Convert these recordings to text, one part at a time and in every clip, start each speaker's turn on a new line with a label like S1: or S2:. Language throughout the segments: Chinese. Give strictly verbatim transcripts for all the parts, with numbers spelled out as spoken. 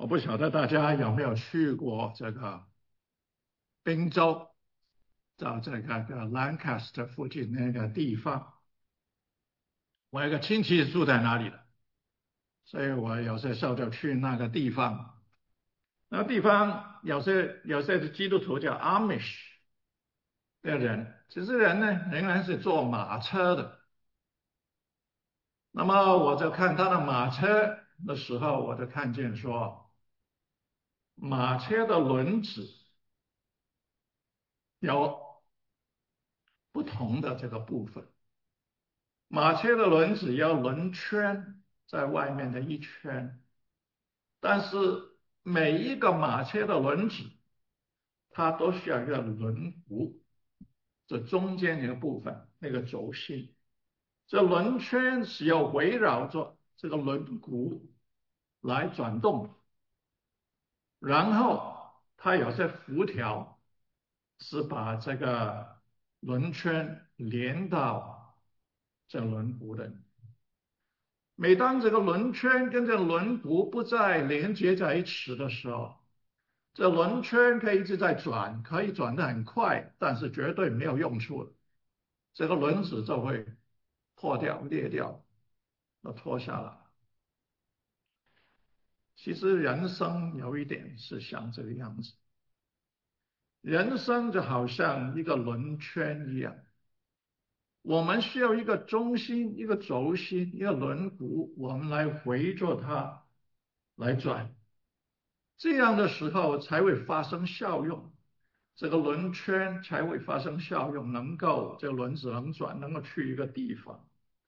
S1: 我不晓得大家有没有去过这个宾州，到这个个 Lancaster 附近那个地方。我有个亲戚住在那里的，所以我有些时候就去那个地方。那个地方有些有些基督徒叫 Amish 的人，这些人呢仍然是坐马车的。那么我就看他的马车的时候，我就看见说，马车的轮子有不同的这个部分。马车的轮子要轮圈在外面的一圈，但是每一个马车的轮子，它都需要一个轮毂，这中间一个部分，那个轴心，这轮圈是要围绕着这个轮毂来转动，然后它有些辐条是把这个轮圈连到这轮毂的。每当这个轮圈跟这轮毂不再连接在一起的时候，这轮圈可以一直在转，可以转得很快，但是绝对没有用处的。这个轮子就会破掉、裂掉，要脱下来。其实人生有一点是像这个样子，人生就好像一个轮圈一样，我们需要一个中心、一个轴心、一个轮毂，我们来围着它来转。这样的时候才会发生效用，这个轮圈才会发生效用，能够这个轮子能转，能够去一个地方。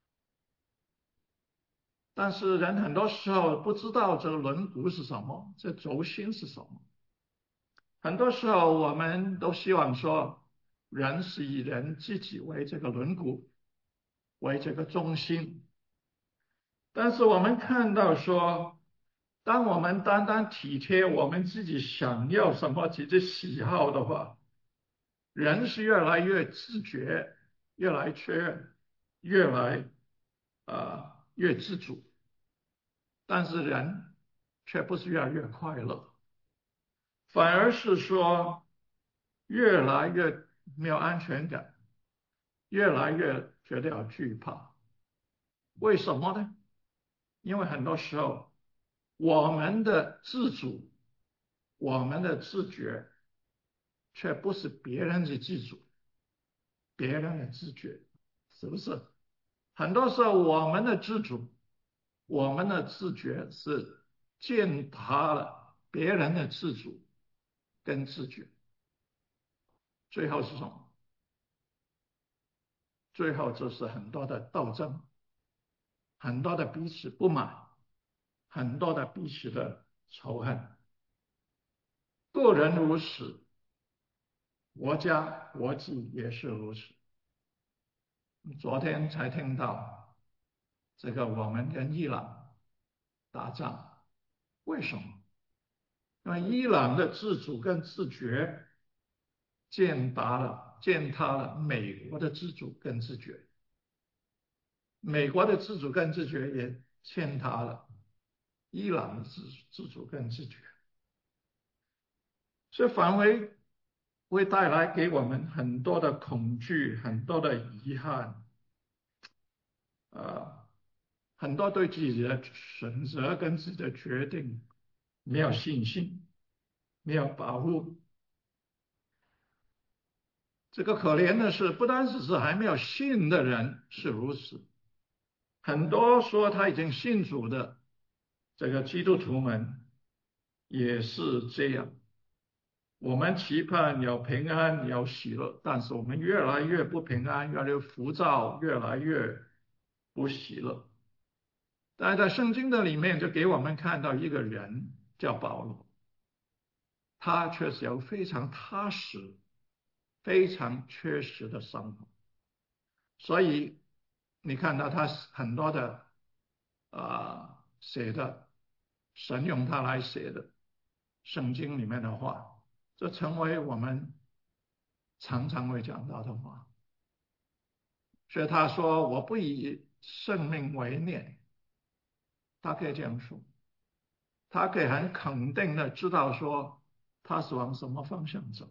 S1: 但是人很多时候不知道这个轮毂是什么，这轴心是什么。很多时候我们都希望说，人是以人自己为这个轮毂，为这个中心。但是我们看到说，当我们单单体贴我们自己想要什么、自己喜好的话，人是越来越自觉，越来越越来啊、呃、越自主，但是人却不是越来越快乐，反而是说越来越没有安全感，越来越觉得要惧怕。为什么呢？因为很多时候我们的自主，我们的自觉，却不是别人的自主，别人的自觉，是不是？很多时候我们的自主，我们的自觉是践踏了别人的自主跟自觉，最后是什么？最后就是很多的斗争，很多的彼此不满，很多的彼此的仇恨。个人如此，国家国际也是如此。昨天才听到这个我们跟伊朗打仗，为什么？因为伊朗的自主跟自觉践踏了、践踏了美国的自主跟自觉，美国的自主跟自觉也践踏了伊朗的自自主跟自觉，所以反为会带来给我们很多的恐惧、很多的遗憾，呃，很多对自己的选择跟自己的决定没有信心，没有把握。这个可怜的是，不单只是还没有信的人是如此，很多说他已经信主的这个基督徒们也是这样。我们期盼有平安有喜乐，但是我们越来越不平安，越来越浮躁，越来越不喜乐。但在圣经的里面就给我们看到一个人叫保罗，他确实有非常踏实、非常确实的生活。所以你看到他很多的啊、呃、写的，神用他来写的圣经里面的话，这成为我们常常会讲到的话。所以他说：“我不以生命为念。”他可以这样说。 他可以很肯定的知道说他是往什么方向走。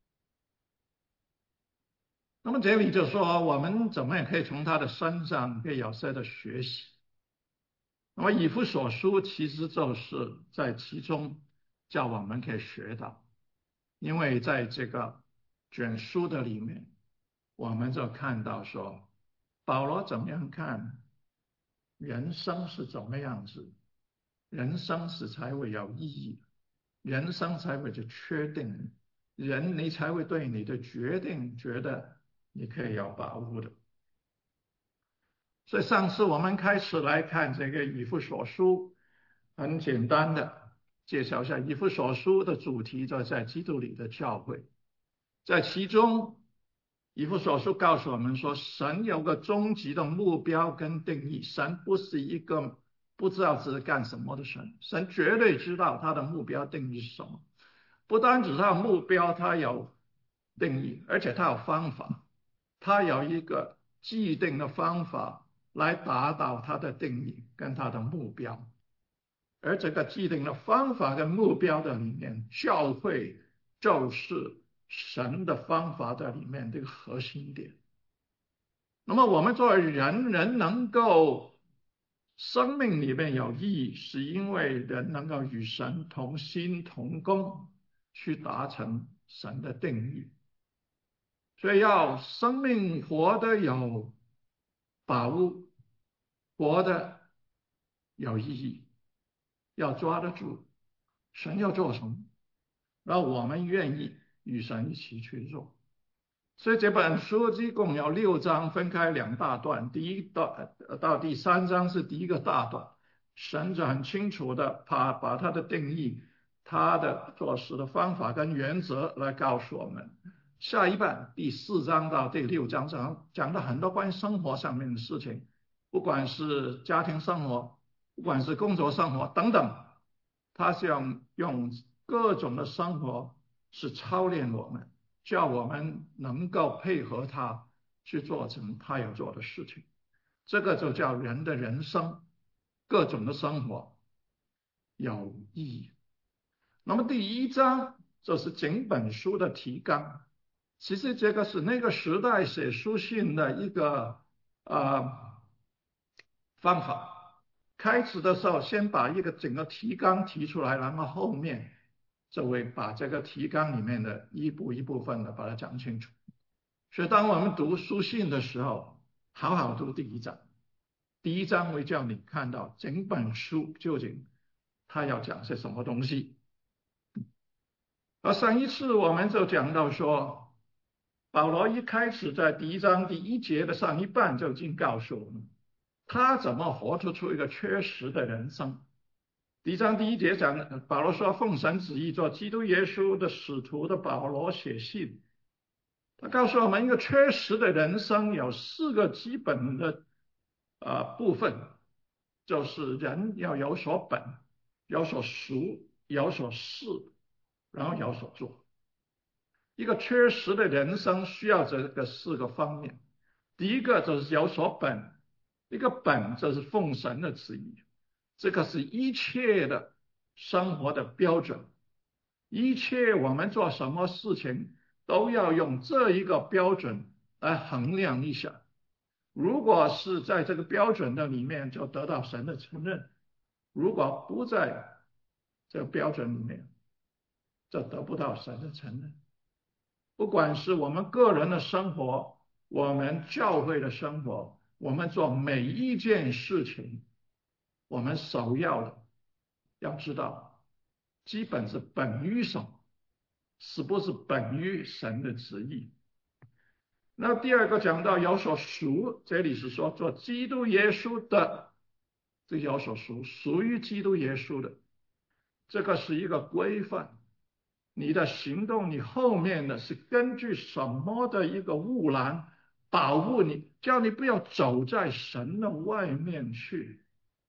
S1: 那么这里就说我们怎么也可以从他的身上可以有些的学习。那么以弗所书其实就是在其中叫我们可以学到，因为在这个卷书的里面，我们就看到说保罗怎么样看人生是怎么样子，人生是才会有意义，人生才会就确定，人你才会对你的决定觉得你可以有把握的。所以上次我们开始来看这个以弗所书，很简单的介绍一下以弗所书的主题，就在基督里的教会。在其中，以弗所书告诉我们说，神有个终极的目标跟定义，神不是一个不知道自己干什么的神，神绝对知道他的目标定义是什么。不单只是他的目标，他有定义，而且他有方法，他有一个既定的方法来达到他的定义跟他的目标。而这个既定的方法跟目标的里面，教会就是神的方法的里面这个核心点。那么我们作为人，人能够生命里面有意义，是因为人能够与神同心同工，去达成神的定义。所以要生命活得有把握，活得有意义，要抓得住神要做什么，然后我们愿意与神一起去做。所以这本书一共有六章，分开两大段。第一段到第三章是第一个大段，神就很清楚的把把他的定义、他的做事的方法跟原则来告诉我们。下一半第四章到第六章讲讲了很多关于生活上面的事情，不管是家庭生活，不管是工作生活等等，他想用各种的生活是操练我们。叫我们能够配合他去做成他要做的事情，这个就叫人的人生，各种的生活有意义。那么第一章就是整本书的提纲，其实这个是那个时代写书信的一个呃方法。开始的时候先把一个整个提纲提出来，然后后面就会把这个提纲里面的一步一部分的把它讲清楚。所以当我们读书信的时候，好好读第一章。第一章会叫你看到整本书究竟他要讲些什么东西。而上一次我们就讲到说，保罗一开始在第一章第一节的上一半就已经告诉我们，他怎么活出出一个确实的人生。第一章第一节讲，保罗说奉神旨意做基督耶稣的使徒的保罗写信，他告诉我们一个确实的人生有四个基本的呃部分，就是人要有所本，有所属，有所事，然后有所做。一个确实的人生需要这个四个方面。第一个就是有所本，一个本就是奉神的旨意，这个是一切的生活的标准，一切我们做什么事情都要用这一个标准来衡量一下。如果是在这个标准的里面，就得到神的承认；如果不在这个标准里面，就得不到神的承认。不管是我们个人的生活，我们教会的生活，我们做每一件事情，我们首要的要知道，基本是本于什么，是不是本于神的旨意。那第二个讲到有所属，这里是说做基督耶稣的，这有所属，属于基督耶稣的，这个是一个规范。你的行动，你后面的是根据什么的一个护栏保护你，叫你不要走在神的外面去。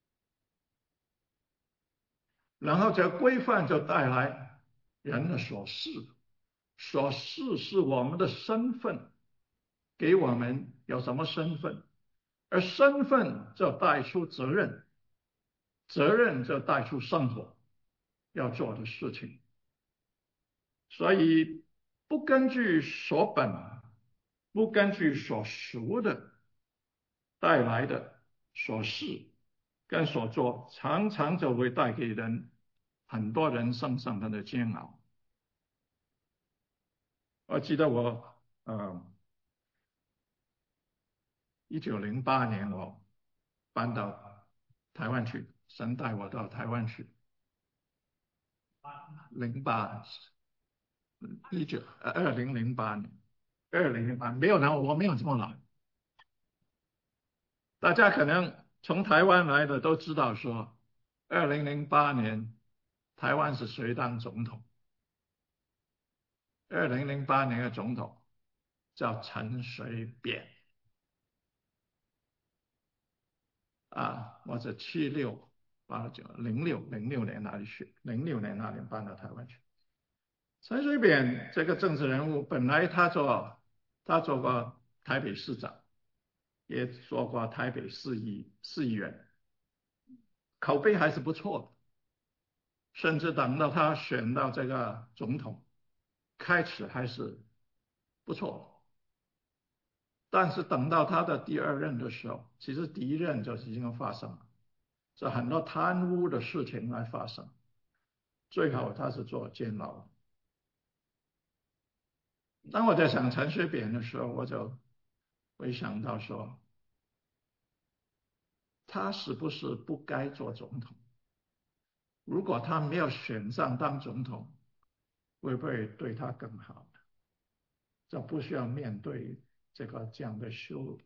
S1: 然后这规范就带来人的所事，所事是我们的身份，给我们有什么身份，而身份就带出责任，责任就带出生活。 要做的事情。所以不根据所本，不根据所属的带来的所事跟所做，常常就会带给人很多人生上的煎熬。我记得我，呃，一九零八年我搬到台湾去，神带我到台湾去。零八，一九呃二零零八年，二零零八没有呢，我没有这么老。大家可能从台湾来的都知道说，二零零八年台湾是谁当总统？二零零八年的总统叫陈水扁啊，我是七六八九零六零六年那里去？零六年那年搬到台湾去。陈水扁这个政治人物，本来他做他做过台北市长，也做过台北市议市议员，口碑还是不错的。甚至等到他选到这个总统，开始还是不错。但是等到他的第二任的时候，其实第一任就已经发生了，这很多贪污的事情来发生，最后他是做监牢。当我在想陈水扁的时候，我就会想到说，他是不是不该做总统？如果他没有选上当总统，会不会对他更好？就不需要面对这个这样的羞辱。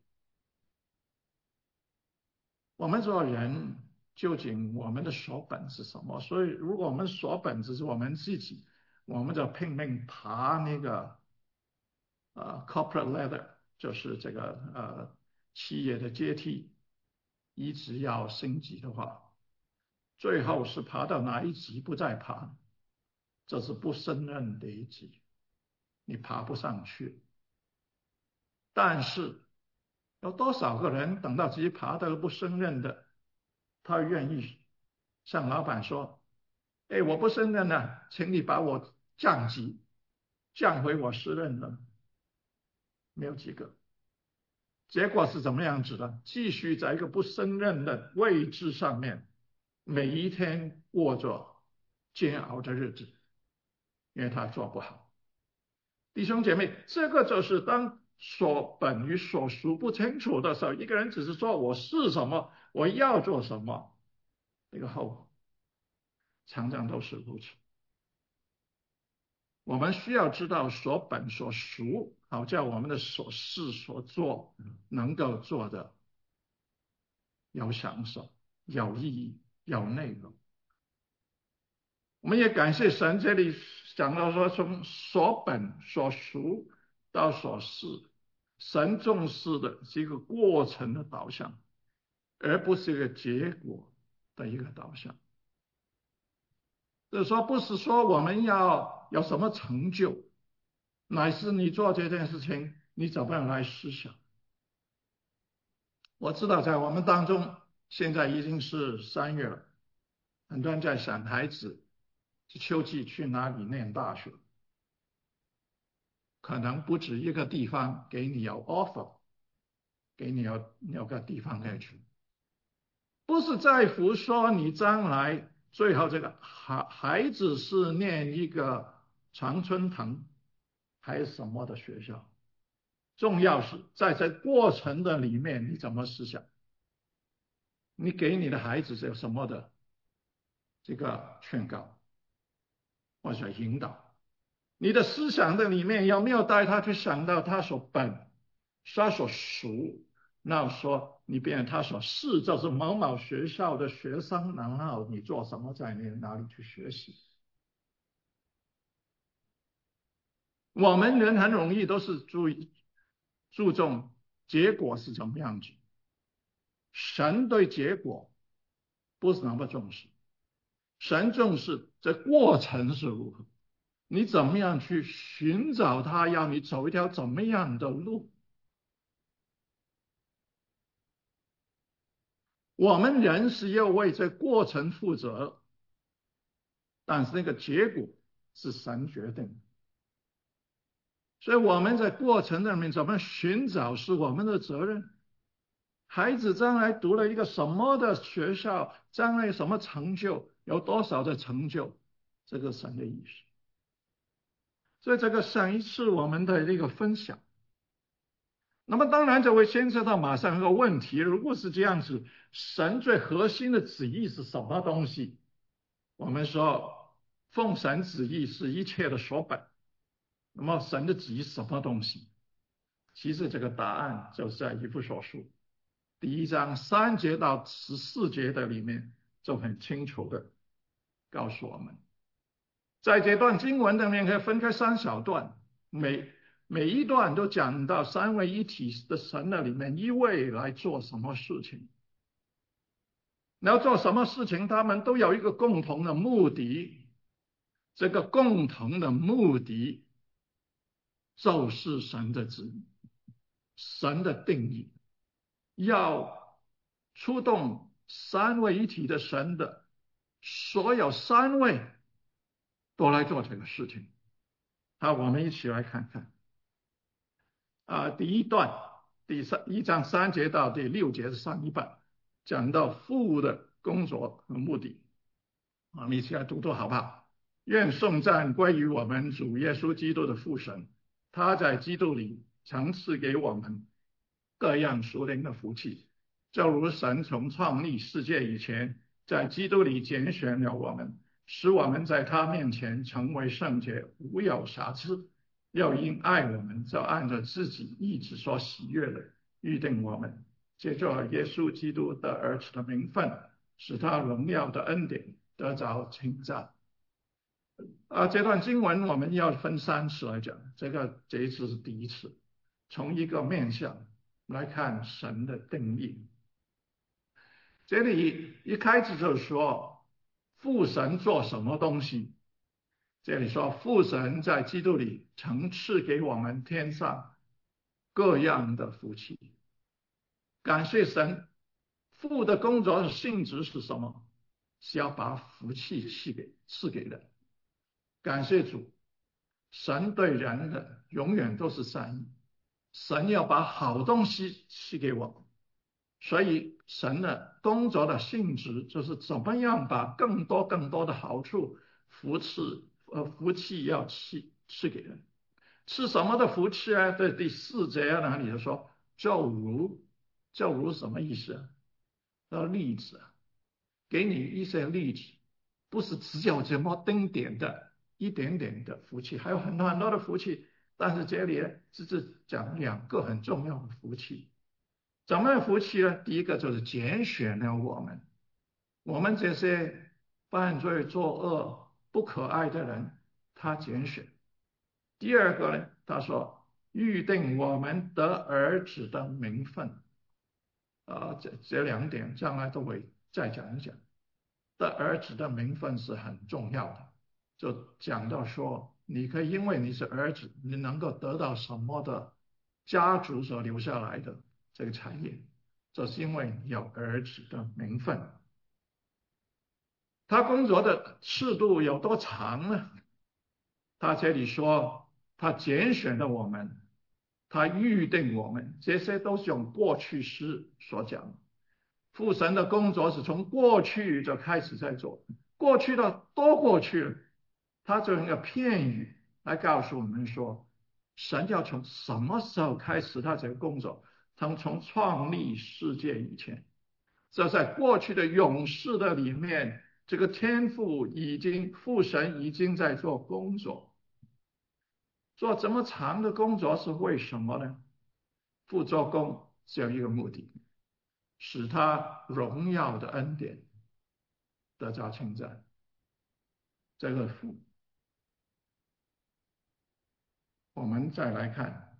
S1: 我们做人究竟我们的所本是什么？所以，如果我们所本只是我们自己，我们就拼命爬那个呃 corporate ladder，就是这个呃企业的阶梯，一直要升级的话，最后是爬到哪一级不再爬，这是不胜任的一级，你爬不上去。但是有多少个人等到自己爬到不胜任的，他愿意向老板说：“哎，我不胜任了，请你把我降级，降回我适任了。”没有几个。结果是怎么样子的？继续在一个不胜任的位置上面，每一天过着煎熬的日子，因为他做不好。弟兄姐妹，这个就是当所本与所属不清楚的时候，一个人只是说我是什么，我要做什么，那个后果常常都是如此。我们需要知道所本所属，好叫我们的所事所做能够做的有享受、有意义、有内容。我们也感谢神，这里讲到说，从所本所属到所事，神重视的是一个过程的导向，而不是一个结果的一个导向。就是说，不是说我们要有什么成就，乃是你做这件事情，你怎么样来思想。我知道在我们当中，现在已经是三月了，很多人在想孩子秋季去哪里念大学，可能不止一个地方给你有 offer， 给你有有个地方可以去，不是在乎说你将来最后这个孩孩子是念一个常春藤还是什么的学校，重要是在这过程的里面你怎么思想，你给你的孩子是有什么的这个劝告或者引导，你的思想的里面有没有带他去想到他所本他所属，那说你变他所是就是某某学校的学生，然后你做什么在哪里去学习。我们人很容易都是注意注重结果是怎么样子，神对结果不是那么重视，神重视这过程是如何，你怎么样去寻找他要你走一条怎么样的路。我们人是要为这过程负责， 但是那个结果是神决定的。所以我们在过程里面怎么寻找是我们的责任。孩子将来读了一个什么的学校，将来什么成就，有多少的成就，这个神的意识。所以这个上一次我们的一个分享。那么当然就会牵涉到马上一个问题，如果是这样子，神最核心的旨意是什么东西？我们说奉神旨意是一切的所本，那么神的旨意是什么东西？其实这个答案就在以弗所书第一章三节到十四节的里面就很清楚的告诉我们。在这段经文里面可以分开三小段，每每一段都讲到三位一体的神的里面一位来做什么事情，然后做什么事情他们都有一个共同的目的，这个共同的目的就是神的旨意，神的定义，要出动三位一体的神的所有三位都来做这个事情。好，我们一起来看看啊，第一段第三一章三节到第六节的上一半，讲到父的工作和目的。我们一起来读读好不好？愿颂赞归于我们主耶稣基督的父神，他在基督里曾赐给我们各样属灵的福气，就如神从创立世界以前，在基督里拣选了我们，使我们在他面前成为圣洁，无有瑕疵。又因爱我们，就按照自己意志所喜悦的预定我们，借着耶稣基督的儿子的名分，使他荣耀的恩典得着称赞。啊，这段经文我们要分三次来讲，这个这一次是第一次，从一个面向来看神的定义。这里一开始就说父神做什么东西，这里说父神在基督里曾赐给我们天上各样的福气。感谢神，父的工作的性质是什么？是要把福气赐给赐给人。感谢主，神对人的永远都是善意，神要把好东西赐给我们，所以神的工作的性质就是怎么样把更多更多的好处福赐呃福气要赐赐给人。赐什么的福气啊？在第四节那里就说，就如就如什么意思啊？要例子啊，给你一些例子，不是只有这么丁点的一点点的福气，还有很多很多的福气。但是这里呢，只是讲两个很重要的福气。怎么样福气呢？第一个就是拣选了我们，我们这些犯罪作恶不可爱的人，他拣选。第二个呢，他说预定我们得儿子的名分。啊，这这两点将来都会再讲一讲。得儿子的名分是很重要的，就讲到说，你可以因为你是儿子，你能够得到什么的家族所留下来的这个产业，这是因为你有儿子的名分。他工作的尺度有多长呢？他这里说，他拣选了我们，他预定我们，这些都是用过去式所讲的。父神的工作是从过去就开始在做，过去的多过去了，他就用一个片语来告诉我们说，神要从什么时候开始他这个工作？从从创立世界以前，这在过去的永世的里面，这个天父已经父神已经在做工作。做这么长的工作是为什么呢？父做工只有一个目的，使他荣耀的恩典得到称赞。这个父，我们再来看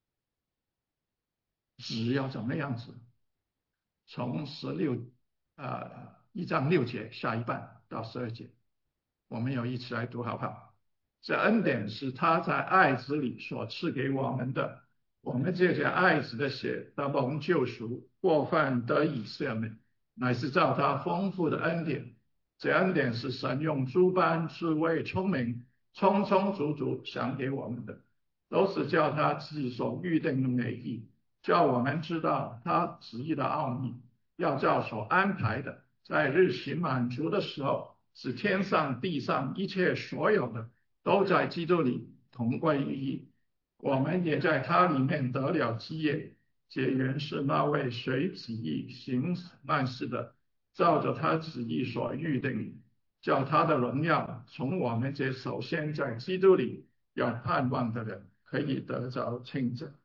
S1: 子要怎么样子。从十六啊一章六节下一半到十二节，我们有一起来读好不好？这恩典是他在爱子里所赐给我们的，我们借着爱子的血得蒙救赎，过犯得以赦免，乃是照他丰富的恩典， 这恩典是神用诸般智慧聪明充充足足赏给我们的，都是叫他自己所预定的美意，叫我们知道他旨意的奥秘，要照所安排的，在日期满足的时候，使天上地上一切所有的都在基督里同归于一，我们也在他里面得了基业。这原是那位随旨意行万事的，照着他旨意所预定，叫他的荣耀从我们这首先在基督里有盼望的人可以得着称赞。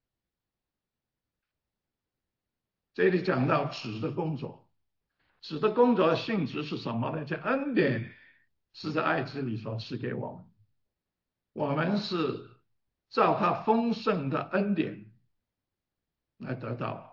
S1: 这里讲到子的工作，子的工作的性质是什么呢？这恩典是在爱子里所赐给我们，我们是照他丰盛的恩典来得到。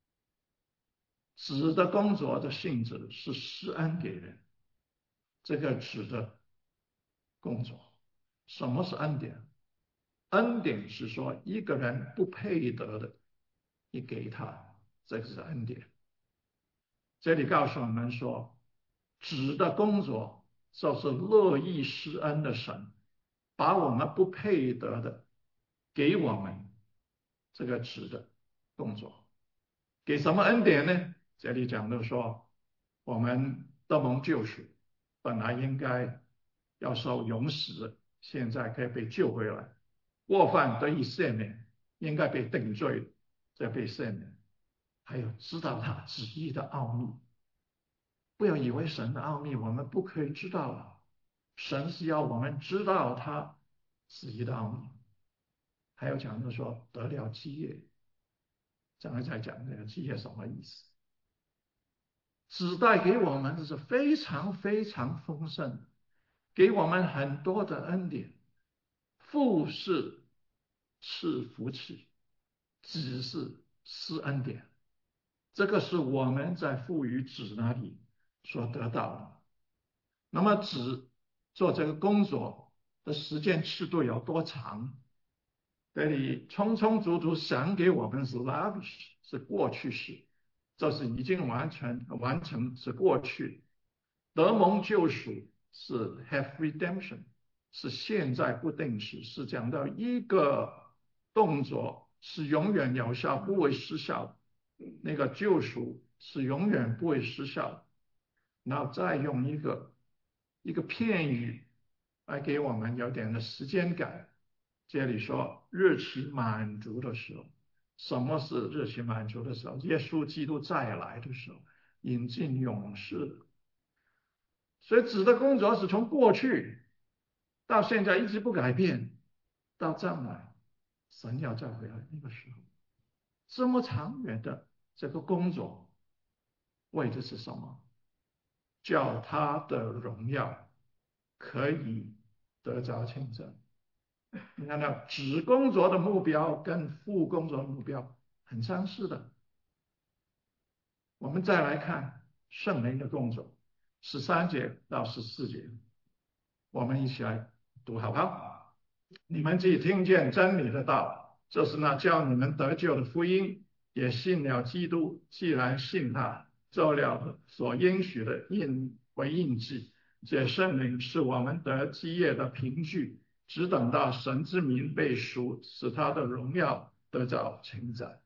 S1: 子的工作的性质是施恩给人，这个子的工作。什么是恩典？恩典是说一个人不配得的，你给他，这个是恩典。这里告诉我们说，子的工作就是乐意施恩的神，把我们不配得的给我们，这个子的工作。给什么恩典呢？这里讲的说，我们得蒙救赎，本来应该要受永死，现在可以被救回来，过犯得以赦免，应该被定罪，再被赦免。还有知道他旨意的奥秘，不要以为神的奥秘我们不可以知道了，神是要我们知道他旨意的奥秘。还有讲的说得了基业，将来再讲这个基业什么意思。子带给我们的是非常非常丰盛，给我们很多的恩典。父是赐福气，子是施恩典，这个是我们在父与子那里所得到的。那么子做这个工作的时间尺度有多长？这里充充足足赏给我们是 lavish， 是过去式，这是已经完全完成，是过去。得蒙救赎是 have redemption， 是现在不定时，是讲到一个动作是永远有效，不会失效。那个救赎是永远不会失效。然后再用一个一个片语来给我们有点的时间感。这里说日期满足的时候，什么是日期满足的时候？耶稣基督再来的时候，引进永世。所以子的工作是从过去到现在一直不改变，到将来神要再回来那个时候，这么长远的这个工作，为的是什么？叫他的荣耀可以得着称赞。你看到子工作的目标跟父工作的目标很相似的。我们再来看圣灵的工作，十三节到十四节，我们一起来读好不好？你们既听见真理的道，就是那叫你们得救的福音，也信了基督，既然信他，做了所应许的印为印记，这圣灵是我们得基业的凭据，只等到神之名被赎，使他的荣耀得着称赞。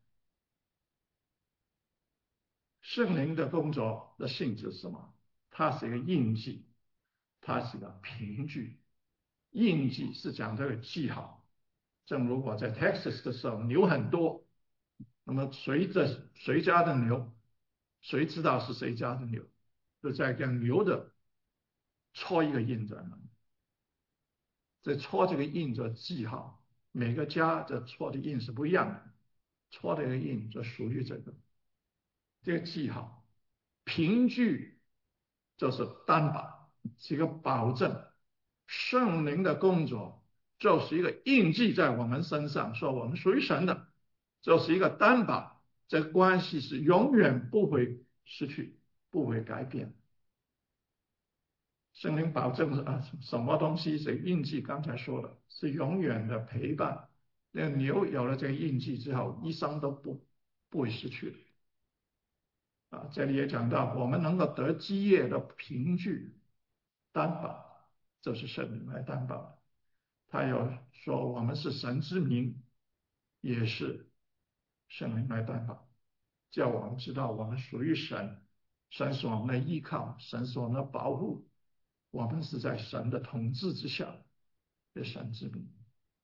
S1: 圣灵的工作的性质是什么？它是一个印记，它是一个凭据。印记是讲这个记号，正如我在 Texas 的时候，牛很多，那么随着谁家的牛，谁知道是谁家的牛，就在跟牛的戳一个印在那里，在戳这个印做记号，每个家的戳的印是不一样的，戳这个印就属于这个这个记号。凭据就是担保，是一个保证。圣灵的工作就是一个印记在我们身上，说我们属于神的，就是一个担保，这个关系是永远不会失去，不会改变。圣灵保证啊，什么东西是印记？刚才说了，是永远的陪伴。那牛有了这个印记之后，一生都不不会失去的。 啊，这里也讲到，我们能够得基业的凭据担保，这是圣灵来担保的。他有说我们是神之民，也是圣灵来担保，叫我们知道我们属于神，神是我们的依靠，神是我们的保护，我们是在神的统治之下的神之民。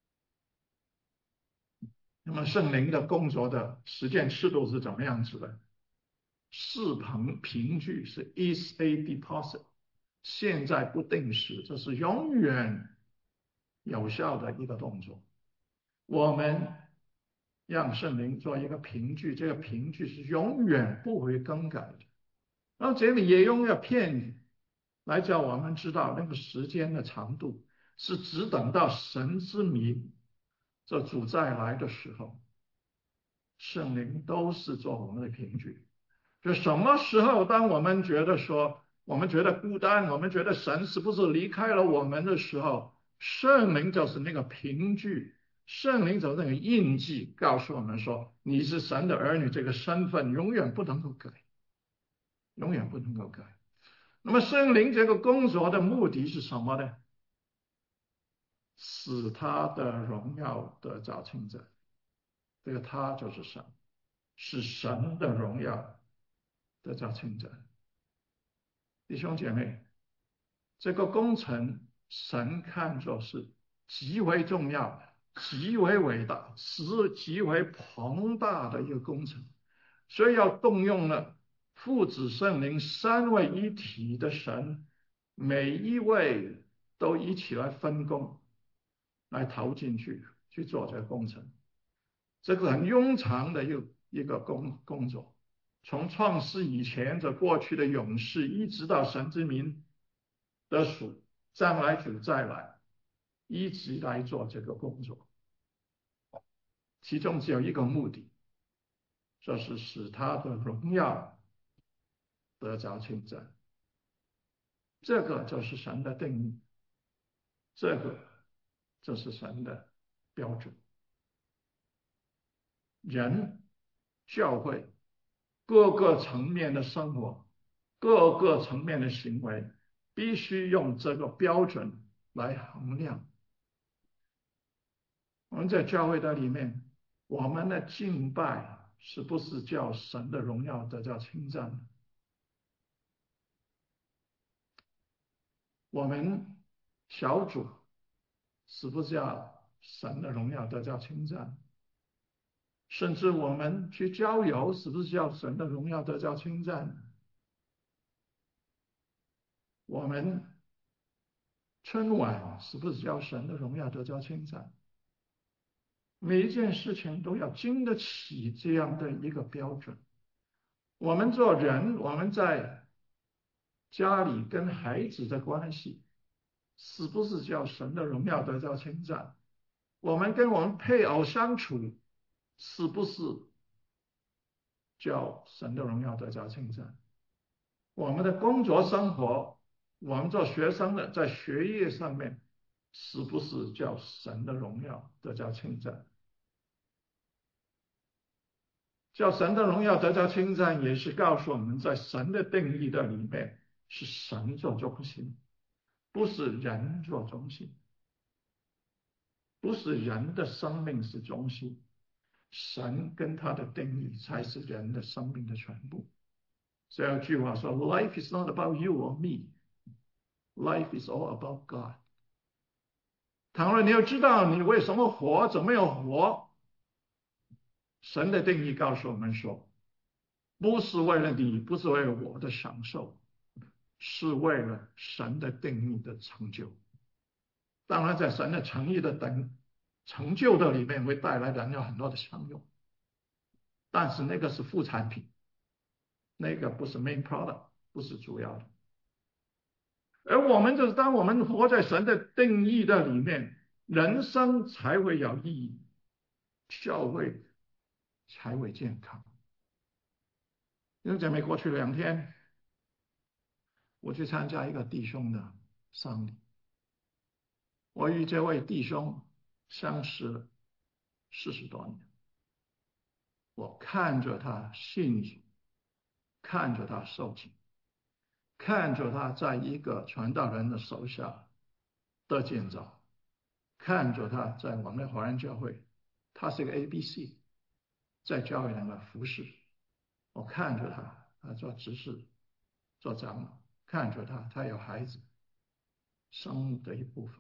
S1: 那么圣灵的工作的实践制度是怎么样子的？视朋凭据是 is a deposit， 现在不定时，这是永远有效的一个动作。我们让圣灵做一个凭据，这个凭据是永远不会更改的。然后这里也用一个片语来叫我们知道那个时间的长度是只等到神之名这主再来的时候，圣灵都是做我们的凭据。就什么时候，当我们觉得说，我们觉得孤单，我们觉得神是不是离开了我们的时候，圣灵就是那个凭据，圣灵就是那个印记，告诉我们说，你是神的儿女，这个身份永远不能够改，永远不能够改。那么圣灵这个工作的目的是什么呢？使他的荣耀得着称赞。这个他就是神，是神的荣耀得着称赞。弟兄姐妹，这个工程神看作是极为重要、极为伟大、是极为庞大的一个工程，所以要动用了父子圣灵三位一体的神，每一位都一起来分工，来投进去去做这个工程。这个很庸长的一个一个工工作。从创世以前，这过去的勇士，一直到神之民的属，将来主再来，一直来做这个工作。其中只有一个目的，就是使他的荣耀得着称赞。这个就是神的定义，这个就是神的标准。人、教会各个层面的生活，各个层面的行为，必须用这个标准来衡量。我们在教会的里面，我们的敬拜是不是叫神的荣耀得到称赞？我们小组是不是叫神的荣耀得到称赞？甚至我们去郊游，是不是叫神的荣耀得到称赞？我们春晚是不是叫神的荣耀得到称赞？每一件事情都要经得起这样的一个标准。我们做人，我们在家里跟孩子的关系，是不是叫神的荣耀得到称赞？我们跟我们配偶相处，是不是叫神的荣耀得到称赞？我们的工作生活，我们做学生的在学业上面，是不是叫神的荣耀得到称赞？叫神的荣耀得到称赞，也是告诉我们在神的定义的里面，是神做中心，不是人做中心，不是人的生命是中心，神跟他的定义才是人的生命的全部。所以有句话说 ，Life is not about you or me, life is all about God。倘若你要知道你为什么活，怎么样活，神的定义告诉我们说，不是为了你，不是为了我的享受，是为了神的定义的成就。当然，在神的诚意的等成就的里面，会带来人有很多的享用，但是那个是副产品，那个不是 main product， 不是主要的。而我们就是当我们活在神的定义的里面，人生才会有意义，教会才会健康。因为在美国去两天，我去参加一个弟兄的丧礼，我与这位弟兄相识了四十多年，我看着他信主， 看着他受刑，看着他在一个传道人的手下的建造，看着他在我们的华人教会，他是一个 A B C， 在教会里面服侍。我看着他，他做执事，做长老，看着他，他有孩子，生命的一部分。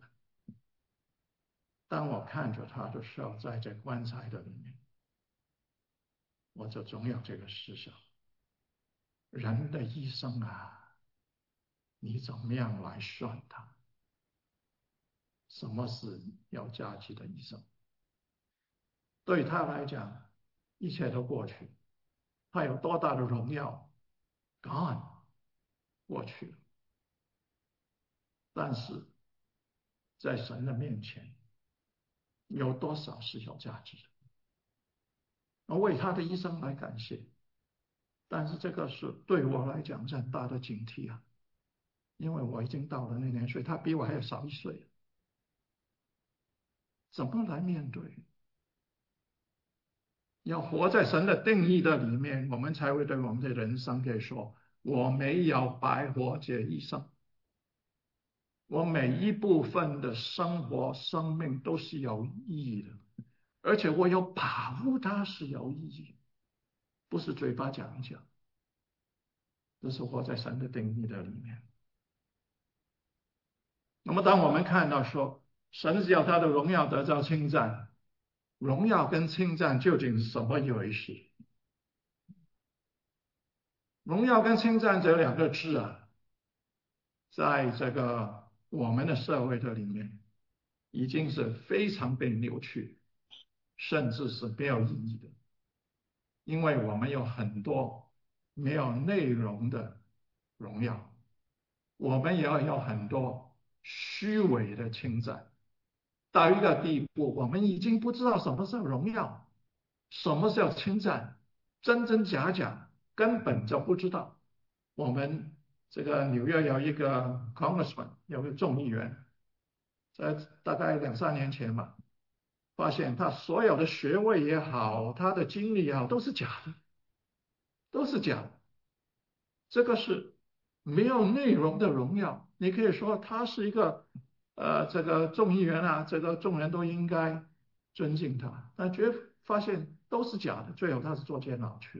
S1: 当我看着他的时候，在这棺材的里面，我就总有这个思想：人的一生啊，你怎么样来算它？什么是有价值的一生？对他来讲，一切都过去，他有多大的荣耀 ，gone， 过去了。但是在神的面前，有多少是有价值的？我为他的一生来感谢，但是这个是对我来讲是很大的警惕啊，因为我已经到了那年岁，他比我还要少一岁，怎么来面对？要活在神的定义的里面，我们才会对我们的人生可以说：我没有白活这一生，我每一部分的生活、生命都是有意义的，而且我有把握它是有意义，不是嘴巴讲一讲，这是活在神的定义的里面。那么，当我们看到说神是要他的荣耀得到称赞，荣耀跟称赞究竟是什么一回事？荣耀跟称赞这两个字啊，在这个我们的社会的里面，已经是非常被扭曲，甚至是没有意义的。因为我们有很多没有内容的荣耀，我们也要有很多虚伪的称赞，到一个地步，我们已经不知道什么是荣耀，什么是称赞，真真假假根本就不知道。我们这个纽约有一个 congressman， 有个众议员，在大概两三年前吧，发现他所有的学位也好，他的经历也好，都是假的，都是假的。这个是没有内容的荣耀。你可以说他是一个呃这个众议员啊，这个众人都应该尊敬他，但却发现都是假的，最后他是坐监牢去了。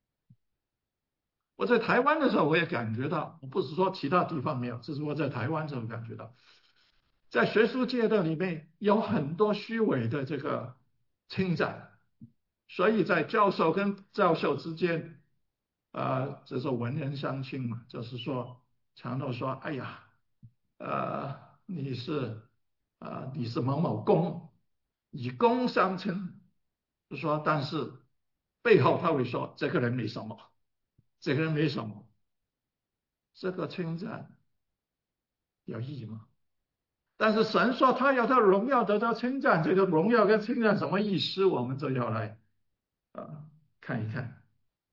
S1: 我在台湾的时候，我也感觉到，我不是说其他地方没有，这是我在台湾时候感觉到，在学术界的里面有很多虚伪的这个称赞，所以在教授跟教授之间，呃，这是文人相亲嘛，就是说常都说，哎呀，呃，你是呃你是某某公，以公相称，就说但是背后他会说这个人没什么。这个人没什么，这个称赞有意义吗？但是神说他要他荣耀得到称赞，这个荣耀跟称赞什么意思？我们就要来啊、呃、看一看。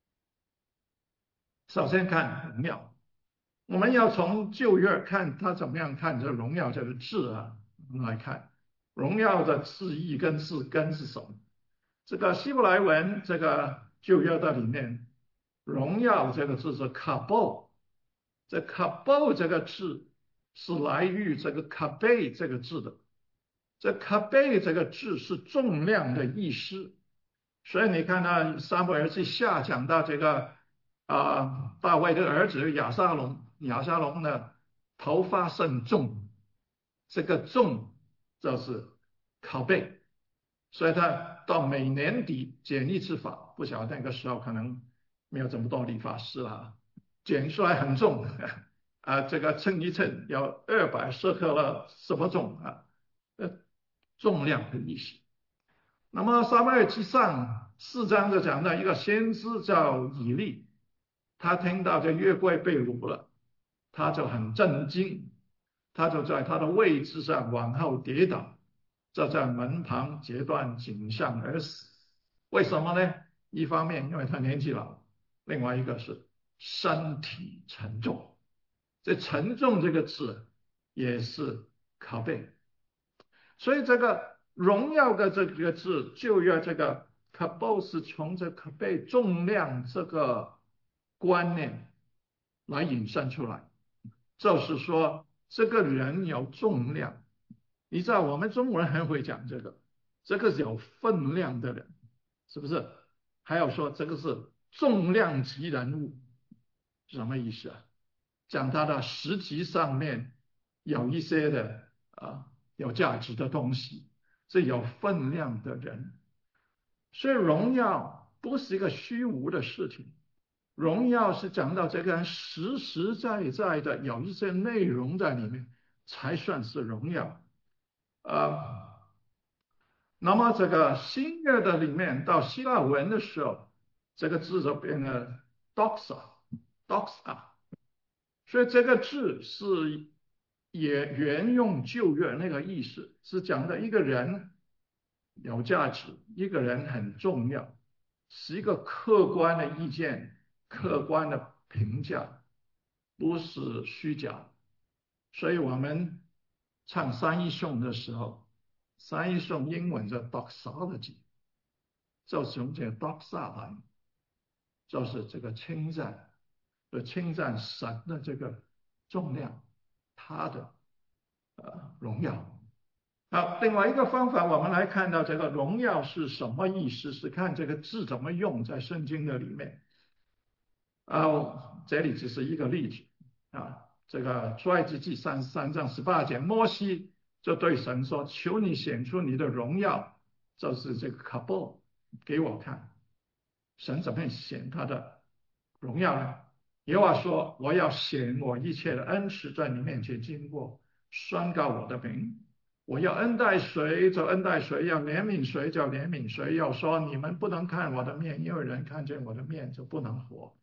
S1: 首先看荣耀，我们要从旧约看他怎么样看这荣耀这个字啊，我们来看荣耀的字义跟字根是什么？这个希伯来文这个旧约的里面，荣耀这个字是 kabod。这 kabod 这个字是来于这个 kabed 这个字的，这 kabed 这个字是重量的意思，所以你看到撒母耳记下讲到这个啊、呃、大卫的儿子亚撒龙，亚撒龙的头发甚重，这个重就是 kabed，所以他到每年底剪一次发，不晓得那个时候可能没有这么多理发师啊。剪出来很重啊，这个称一称要二百舍克勒什么重啊？呃，重量的意思。那么撒母耳记上四章就讲到一个先知叫以利，他听到这约柜被掳了，他就很震惊，他就在他的位置上往后跌倒，就在门旁截断颈项而死。为什么呢？一方面因为他年纪老，另外一个是身体沉重，这沉重这个字也是拷贝，所以这个荣耀的这个字就要这个 kabod 是从这拷贝重量这个观念来引申出来，就是说这个人有重量。你知道我们中国人很会讲这个，这个是有分量的人，是不是？还有说这个是重量级人物，什么意思啊？讲他的实际上面有一些的啊有价值的东西，是有分量的人。所以荣耀不是一个虚无的事情，荣耀是讲到这个人实实在在的有一些内容在里面，才算是荣耀。呃，那么这个新约的里面到希腊文的时候，这个字就变了 doxa，doxa，所以这个字是也沿用旧约那个意思，是讲的一个人有价值，一个人很重要，是一个客观的意见、客观的评价，不是虚假。所以我们唱三一颂的时候，三一颂英文叫 doxology， 就是从这个 doxa 来，就是这个称赞，就称赞神的这个重量，他的呃荣耀。好，另外一个方法，我们来看到这个荣耀是什么意思，是看这个字怎么用在圣经的里面。啊，这里只是一个例子啊。这个出埃及记三十三章十八节，摩西就对神说：“求你显出你的荣耀，就是这个 kabod 给我看。”神怎么显他的荣耀呢？耶和华说：“我要显我一切的恩慈在你面前经过，宣告我的名。我要恩待谁就恩待谁，要怜悯谁就怜悯谁。要说你们不能看我的面，因为人看见我的面就不能活。”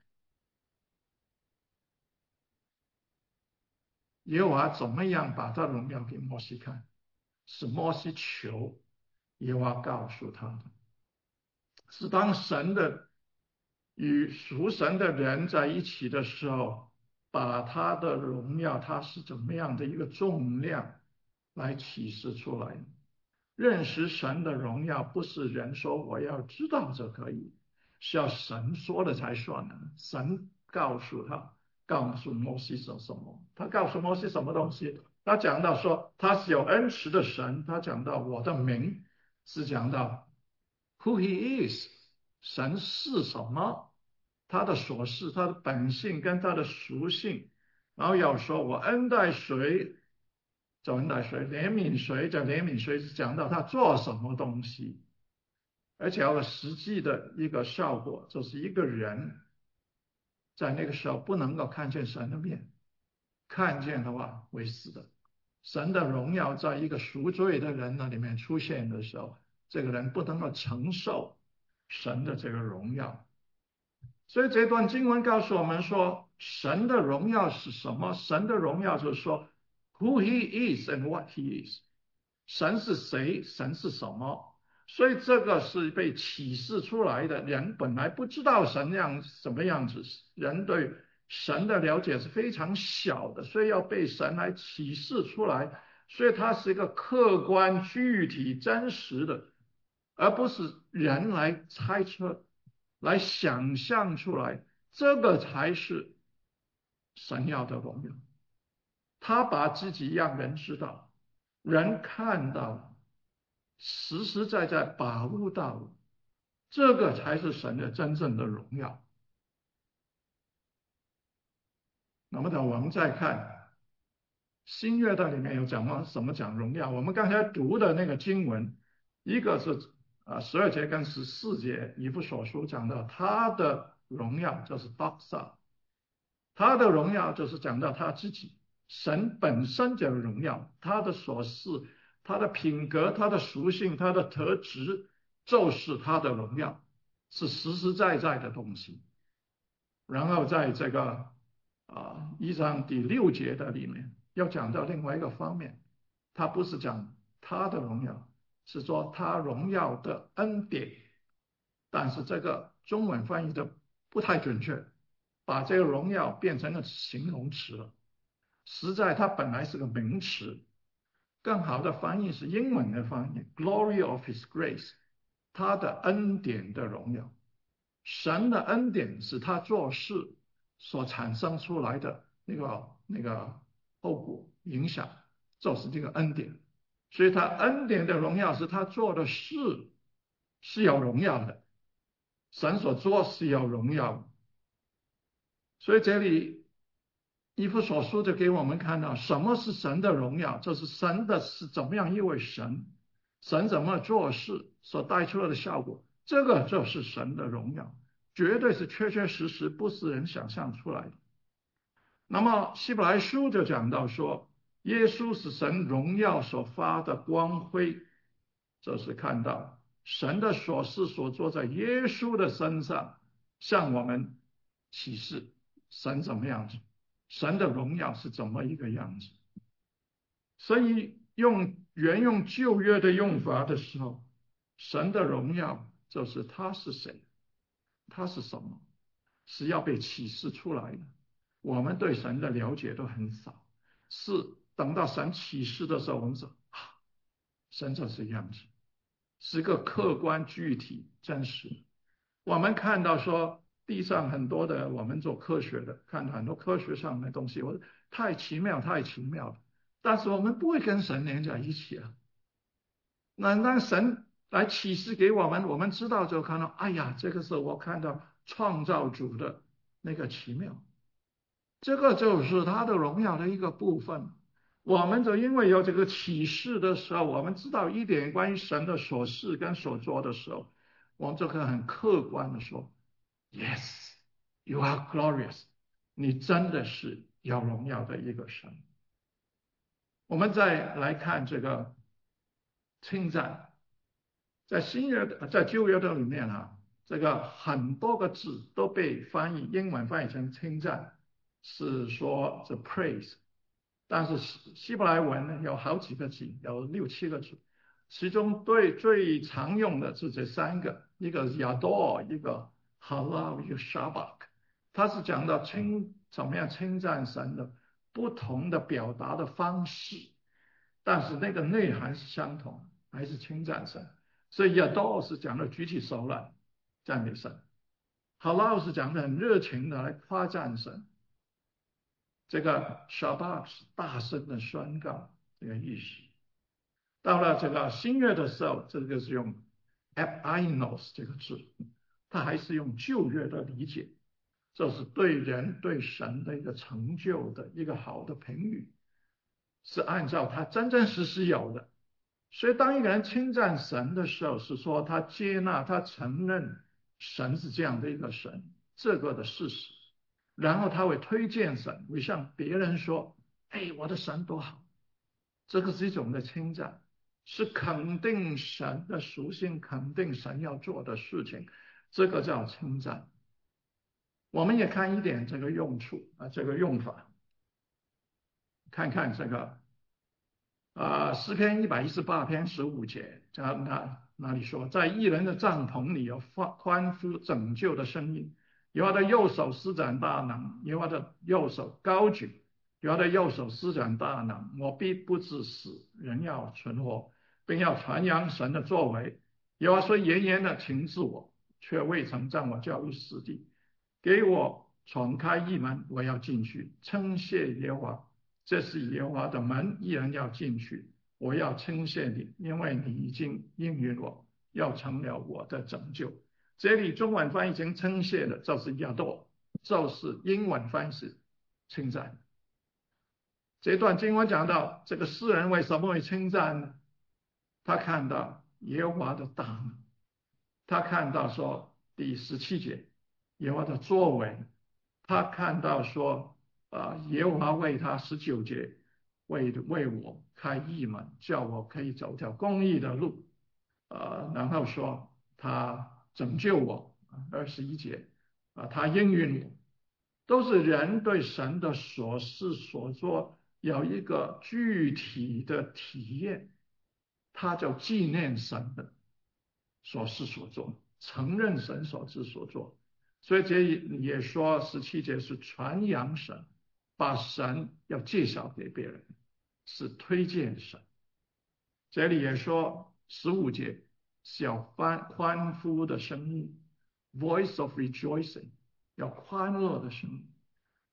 S1: 耶和华怎么样把他荣耀给摩西看？是摩西求，耶和华告诉他的。是当神的与属神的人在一起的时候，把他的荣耀，他是怎么样的一个重量来启示出来。认识神的荣耀，不是人说我要知道就可以，是要神说了才算的。神告诉他。告诉摩西说什么？他告诉摩西什么东西？他讲到说他是有恩慈的神，他讲到我的名，是讲到 who he is， 神是什么？他的所是，他的本性跟他的属性。然后要说我恩待谁就恩待谁，怜悯谁就怜悯谁，是讲到他做什么东西，而且要实际的一个效果，就是一个人。在那个时候不能够看见神的面，看见的话会死的。神的荣耀在一个赎罪的人那里面出现的时候，这个人不能够承受神的这个荣耀。所以这段经文告诉我们说，神的荣耀是什么？神的荣耀就是说 who he is and what he is。 神是谁？神是什么？所以这个是被启示出来的。人本来不知道神样什么样子，人对神的了解是非常小的，所以要被神来启示出来。所以它是一个客观、具体、真实的，而不是人来猜测、来想象出来。这个才是神要的荣耀。他把自己让人知道，人看到，实实在在把握到，这个才是神的真正的荣耀。那么呢，我们再看新约的里面有讲吗？什么讲荣耀？我们刚才读的那个经文，一个是啊十二节跟十四节，以弗所书讲到他的荣耀就是 doxa， 他的荣耀就是讲到他自己，神本身的荣耀，他的所是。他的品格，他的属性，他的特质，就是他的荣耀，是实实在在的东西。然后在这个啊一章第六节的里面，要讲到另外一个方面，他不是讲他的荣耀，是说他荣耀的恩典。但是这个中文翻译的不太准确，把这个荣耀变成了形容词了。实在它本来是个名词。更好的翻译是英文的翻译 ，Glory of His Grace， 他的恩典的荣耀。神的恩典是他做事， 所产生出来的那个那个后果影响，就是这个恩典。所以他恩典的荣耀是他做的事是有荣耀的，神所做是有荣耀的。所以这里以弗所书就给我们看到什么是神的荣耀，就是神的是怎么样一位神，神怎么做事所带出来的效果，这个就是神的荣耀，绝对是确确实实不是人想象出来的。那么希伯来书就讲到说，耶稣是神荣耀所发的光辉，这是看到神的所事所做在耶稣的身上，向我们启示神怎么样子，神的荣耀是怎么一个样子。所以用原用旧约的用法的时候，神的荣耀就是他是谁，他是什么，是要被启示出来的。我们对神的了解都很少，是等到神启示的时候，我们说啊，神就是样子，是个客观具体真实。我们看到说地上很多的，我们做科学的，看到很多科学上的东西，我太奇妙太奇妙了，但是我们不会跟神连在一起啊。那当神来启示给我们，我们知道就看到，哎呀，这个是我看到创造主的那个奇妙，这个就是他的荣耀的一个部分。我们就因为有这个启示的时候，我们知道一点关于神的所事跟所做的时候，我们就可以很客观的说 ，Yes, you are glorious， 你真的是有荣耀的一个神。我们再来看这个称赞，在新约的在旧约的里面啊，这个很多个字都被翻译英文翻译成称赞，是说 the praise， 但是希希伯来文呢有好几个字，有六七个字，其中最最常用的是这三个，一个 yador， 一个 halal， 一个 shabak， 它是讲到称怎么样称赞神的不同的表达的方式，但是那个内涵是相同，还是称赞神。所以 yador 是讲的举起手来赞美神， halal 是讲的很热情的来夸赞神，这个 shabak 是大声的宣告这个意思。到了这个新约的时候，这个是用 epinos 这个字，它还是用旧约的理解，这是对人对神的一个成就的一个好的评语，是按照他真真实实有的。所以当一个人称赞神的时候，是说他接纳他承认神是这样的一个神，这个的事实，然后他会推荐神，会向别人说，哎，我的神多好，这个是一种的称赞，是肯定神的属性，肯定神要做的事情，这个叫称赞。我们也看一点这个用处啊，这个用法，看看这个啊，诗篇一百一十八篇十五节，在那那里说，在义人的帐篷里有欢欢呼拯救的声音，耶和华的右手施展大能，耶和华的右手高举，耶和华的右手施展大能，我必不致死，人要存活，并要传扬神的作为。耶和华说严严的情治我，却未曾将我交于死地，给我闯开一门，我要进去，称谢耶和华。这是耶和华的门，义人要进去。我要称谢你，因为你已经应允我，要成了我的拯救。这里中文翻译成称谢的，就是亚多，就是英文翻译是称赞。这段经文讲到，这个诗人为什么会称赞呢？他看到耶和华的大能，他看到说第十七节耶和华的作为，他看到说啊，耶和华为他十九节为为我开义门，叫我可以走条公义的路，呃，然后说他拯救我，二十一节啊，他应允我，都是人对神的所事所做有一个具体的体验，他就纪念神的所事所做，承认神所事所做。所以这也说十七节是传扬神，把神要介绍给别人，是推荐神。这里也说十五节是要欢欢呼的声音 ，voice of rejoicing， 要欢乐的声音。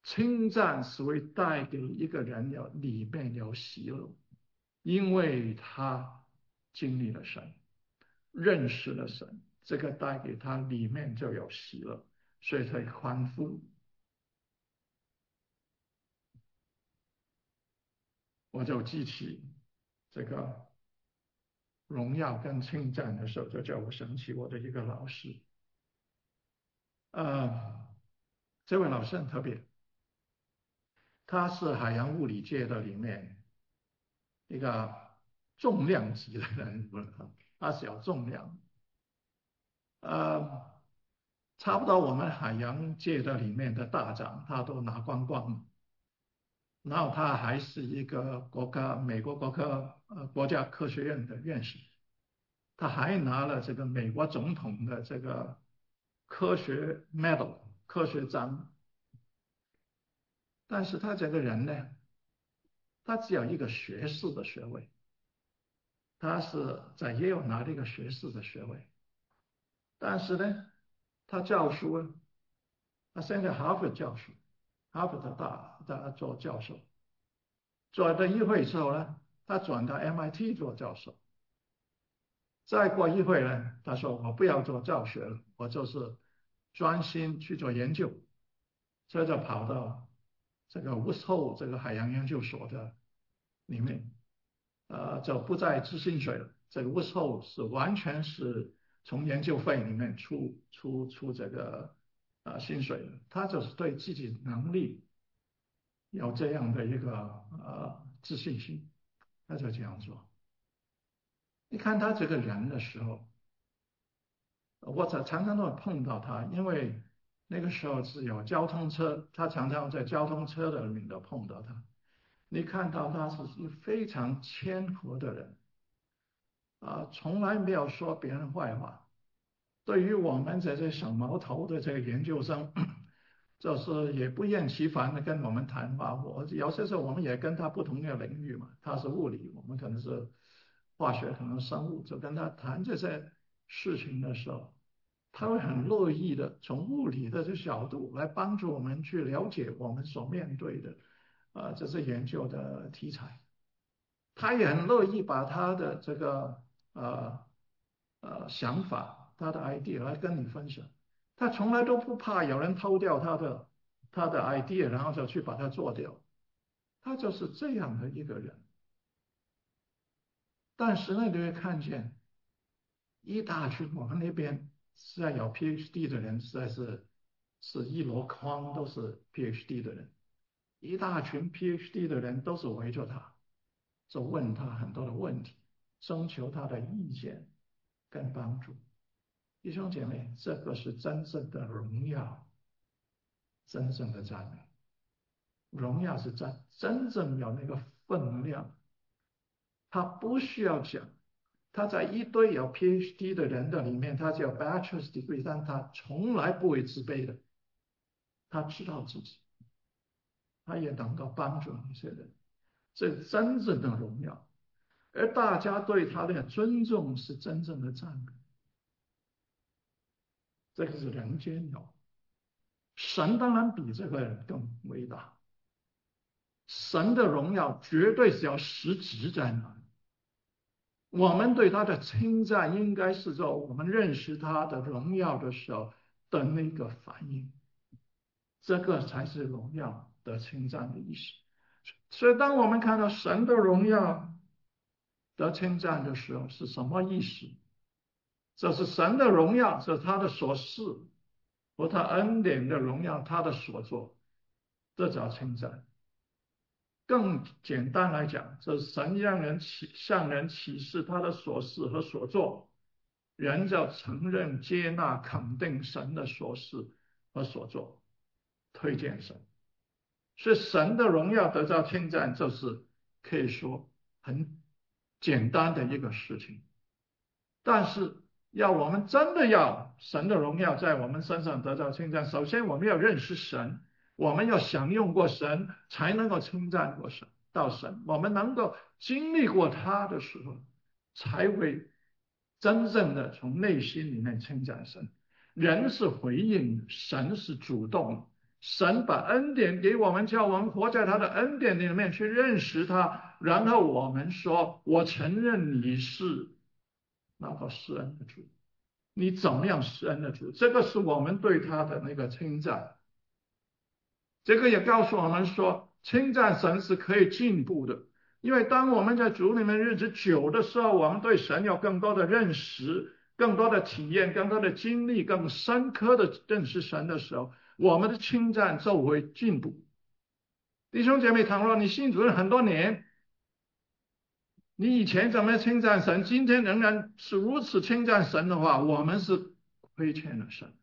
S1: 称赞是会带给一个人有里面有喜乐，因为他经历了神，认识了神，这个带给他里面就有喜乐，所以才欢呼。我就记起这个荣耀跟称赞的时候，就叫我想起我的一个老师。呃，这位老师很特别，他是海洋物理界的里面一个重量级的人物，他是有重量，呃，差不多我们海洋界的里面的大奖他都拿光光了。然后他还是一个国家美国国科呃国家科学院的院士，他还拿了这个美国总统的这个科学 medal 科学章。但是他这个人呢，他只有一个学士的学位，他是在耶鲁拿了一个学士的学位，但是呢，他教书啊，他现在哈佛教书，哈佛的大大做教授，做了一会之后呢，他转到 M I T 做教授。再过一会呢，他说我不要做教学了，我就是专心去做研究，所以就跑到这个 Woods Hole 这个海洋研究所的里面，呃，就不再支薪水了。这个 Woods Hole 是完全是从研究费里面出出出这个呃薪水的，他就是对自己能力有这样的一个呃自信心，他就这样做。你看他这个人的时候。我常常常都会碰到他，因为那个时候是有交通车，他常常在交通车的里面都碰到他。你看到他是一个非常谦和的人，啊，从来没有说别人坏话。对于我们这些小毛头的这个研究生，就是也不厌其烦的跟我们谈话。我有些时候我们也跟他不同的领域嘛，他是物理，我们可能是化学，可能是生物，就跟他谈这些事情的时候，他会很乐意的从物理的这角度来帮助我们去了解我们所面对的，呃，这些研究的题材。他也很乐意把他的这个呃呃想法、他的 idea 来跟你分享。他从来都不怕有人偷掉他的他的 idea，然后就去把它做掉。他就是这样的一个人。但是呢，你会看见一大群我们那边实在有 PhD 的人，实在是是一箩筐都是 PhD 的人，一大群 PhD 的人都是围着他，就问他很多的问题，征求他的意见跟帮助。弟兄姐妹，这个是真正的荣耀，真正的赞美。荣耀是真真正有那个分量，他不需要讲。他在一堆有 PhD 的人的里面，他只有 Bachelor's degree，但他从来不会自卑的。他知道自己，他也能够帮助那些人，这真正的荣耀。而大家对他的尊重是真正的赞美，这个是人间有。神当然比这个人更伟大，神的荣耀绝对是要实质在那里。我们对他的称赞应该是说我们认识他的荣耀的时候的那个反应，这个才是荣耀的称赞的意思。所以当我们看到神的荣耀的称赞的时候，是什么意思？这是神的荣耀，是他的所事和他恩典的荣耀，他的所作，这叫称赞。更简单来讲，这是神让人启向人启示他的所事和所作，人就承认、接纳、肯定神的所事和所作，推荐神。所以神的荣耀得到称赞，就是可以说很简单的一个事情。但是要我们真的要神的荣耀在我们身上得到称赞，首先我们要认识神，我们要享用过神，才能够称赞过神到神。我们能够经历过他的时候，才会真正的从内心里面称赞神。人是回应，神是主动， 神把恩典给我们，叫我们活在他的恩典里面去认识他，然后我们说：我承认你是那个施恩的主。你怎么样施恩的主？这个是我们对他的那个称赞。这个也告诉我们说，称赞神是可以进步的。因为当我们在主里面日子久的时候，我们对神有更多的认识、更多的体验、更多的经历、更深刻的认识神的时候，我们的称赞就会进步。弟兄姐妹，倘若你信主很多年，你以前怎么称赞神，今天仍然是如此称赞神的话，我们是亏欠了神。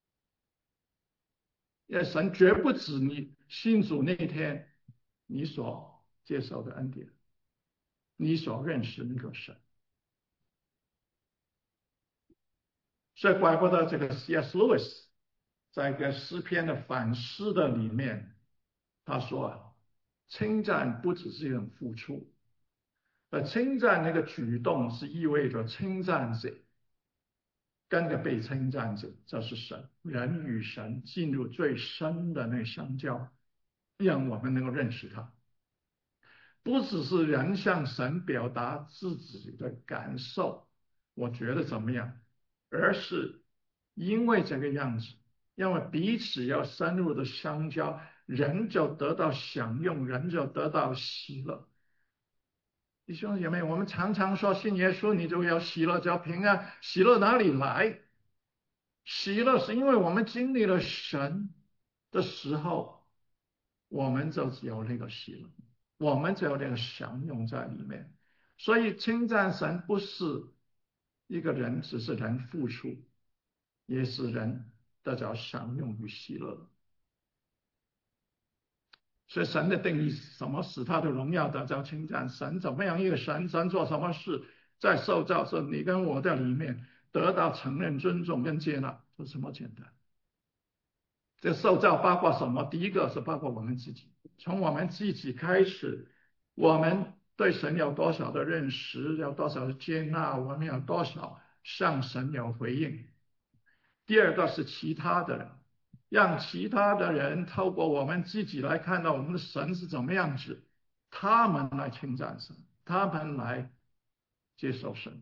S1: 因为神绝不止你信主那天你所接受的恩典，你所认识那个神。所以怪不得这个 C S. Lewis 在一个诗篇的反思的里面，他说称赞不只是一种付出，而称赞那个举动是意味着称赞者跟着被称赞者，这是神，人与神进入最深的那相交，让我们能够认识他。不只是人向神表达自己的感受，我觉得怎么样，而是因为这个样子，因为彼此要深入的相交，人就得到享用，人就得到喜乐。弟兄姐妹，我们常常说信耶稣，你就要喜乐，就要平安。喜乐哪里来？喜乐是因为我们经历了神的时候，我们就有那个喜乐。我们只有那个享用在里面，所以称赞神不是一个人只是人付出，也是人得着享用与喜乐。所以神的定义是什么？使他的荣耀得着称赞。神怎么样一个神？神做什么事，在受造是你跟我的里面得到承认、尊重跟接纳，就这么简单。这受造包括什么？第一个是包括我们自己，从我们自己开始，我们对神有多少的认识，有多少的接纳，我们有多少向神有回应。第二个是其他的人，让其他的人透过我们自己来看到我们的神是怎么样子，他们来称赞神，他们来接受神。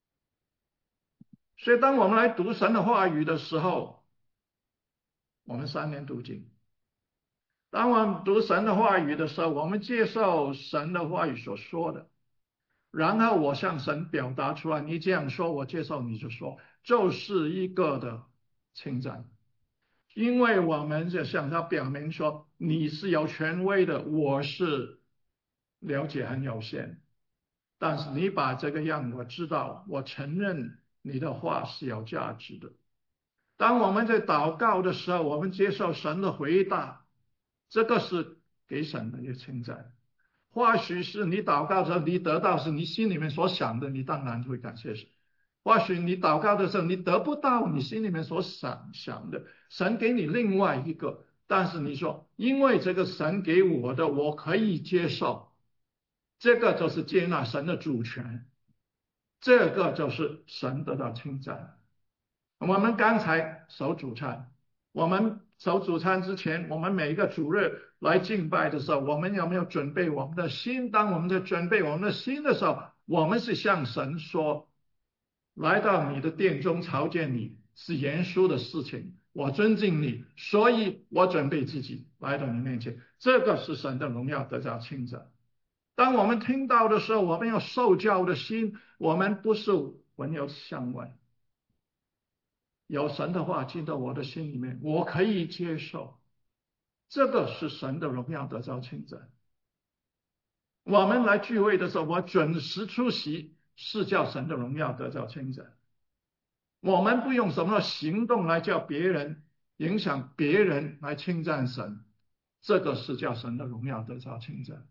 S1: 所以当我们来读神的话语的时候，我们三年读经。当我们读神的话语的时候，我们接受神的话语所说的，然后我向神表达出来，你这样说，我接受你就说，就是一个的称赞。因为我们就向他表明说，你是有权威的，我是了解很有限，但是你把这个让我知道，我承认你的话是有价值的。当我们在祷告的时候，我们接受神的回答，这个是给神的一个称赞。或许是你祷告的时候，你得到是你心里面所想的，你当然会感谢神。或许你祷告的时候，你得不到你心里面所想想的，神给你另外一个，但是你说，因为这个神给我的，我可以接受，这个就是接纳神的主权，这个就是神得到称赞。我们刚才守主餐，我们守主餐之前，我们每一个主日来敬拜的时候，我们有没有准备我们的心？当我们在准备我们的心的时候，我们是向神说，来到你的殿中朝见你是严肃的事情，我尊敬你，所以我准备自己来到你面前。这个是神的荣耀得着称赞。当我们听到的时候，我们有受教的心，我们不是闻有相闻。有神的话进到我的心里面，我可以接受，这个是神的荣耀得着称赞。我们来聚会的时候，我准时出席，是叫神的荣耀得着称赞。我们不用什么行动来叫别人影响别人来称赞神，这个是叫神的荣耀得着称赞。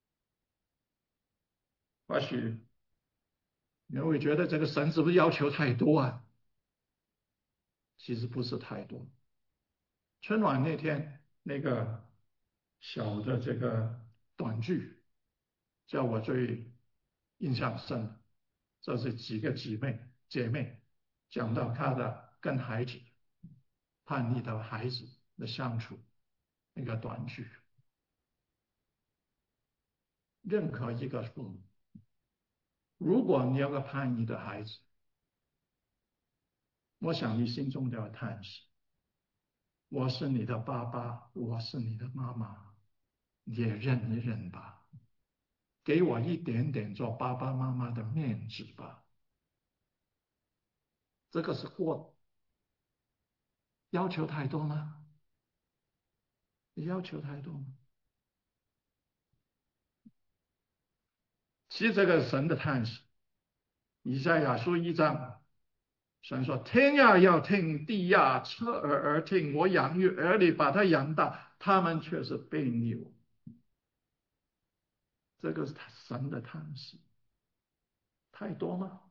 S1: 或许你会觉得这个神是不是要求太多啊？其实不是太多。春晚那天那个小的这个短剧，叫我最印象深的，这是几个姐妹姐妹讲到她的跟孩子叛逆的孩子的相处， 一个短句。任何一个父母，如果你有个叛逆的孩子，我想你心中都要叹息：我是你的爸爸，我是你的妈妈，你也认一认吧，给我一点点做爸爸妈妈的面子吧。这个是过要求太多吗？要求太多吗？其实这个神的叹息，以赛亚书一章，神说：天呀要听，地呀侧耳而听。我养育儿女，把他养大，他们却是背逆我。这个是他神的叹息，太多吗？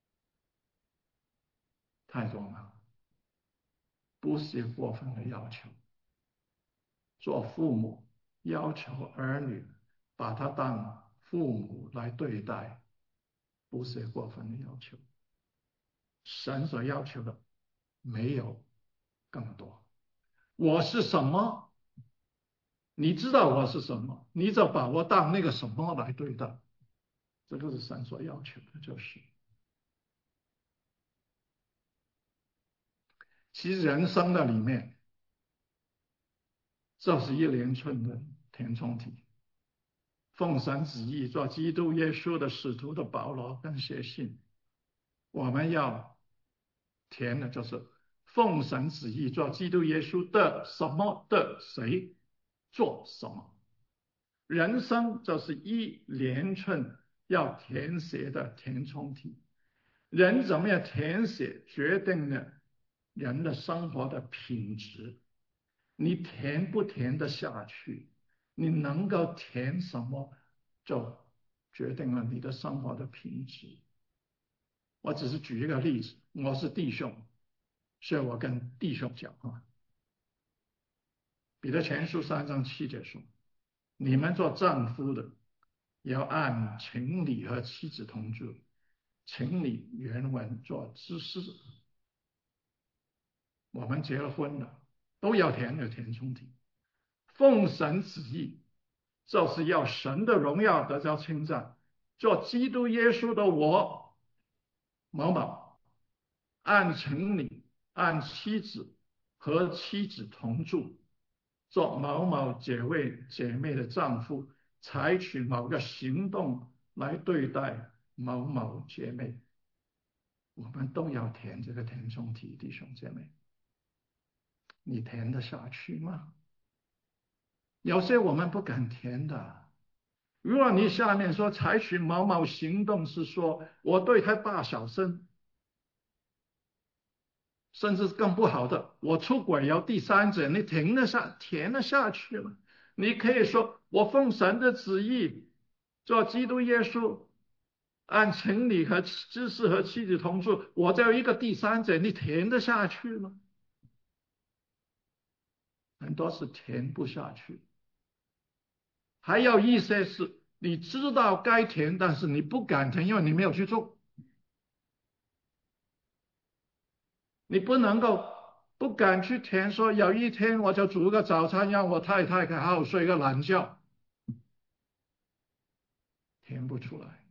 S1: 太多吗？不是过分的要求。做父母要求儿女把他当父母来对待，不是过分的要求。神所要求的没有更多。我是什么？你知道我是什么，你就把我当那个什么来对待。这个是神所要求的，就是。其实人生的里面，就是一连串的填充题。奉神旨意做基督耶稣的使徒的保罗跟写信，我们要填的就是奉神旨意做基督耶稣的什么的谁做什么。人生就是一连串要填写的填充题。人怎么样填写，决定了人的生活的品质。你填不填得下去，你能够填什么，就决定了你的生活的品质。我只是举一个例子，我是弟兄，所以我跟弟兄讲话。彼得前书三章七节说：你们做丈夫的，要按情理和妻子同住。情理原文做知识。我们结了婚的都要填的填充题。奉神旨意，就是要神的荣耀得到称赞。做基督耶稣的我某某，按情理按妻子和妻子同住，做某某姐妹姐妹的丈夫，采取某个行动来对待某某姐妹。我们都要填这个填充题，弟兄姐妹，你填得下去吗？有些我们不敢填的。如果你下面说采取某某行动，是说我对他大小声，甚至更不好的，我出轨有第三者，你填得下填得下去吗？你可以说我奉神的旨意做基督耶稣，按情理和知识和妻子同住，我叫一个第三者，你填得下去吗？很多是填不下去。还有一些是你知道该填，但是你不敢填，因为你没有去做。你不能够不敢去填，说有一天我就煮个早餐让我太太好好睡个懒觉，填不出来。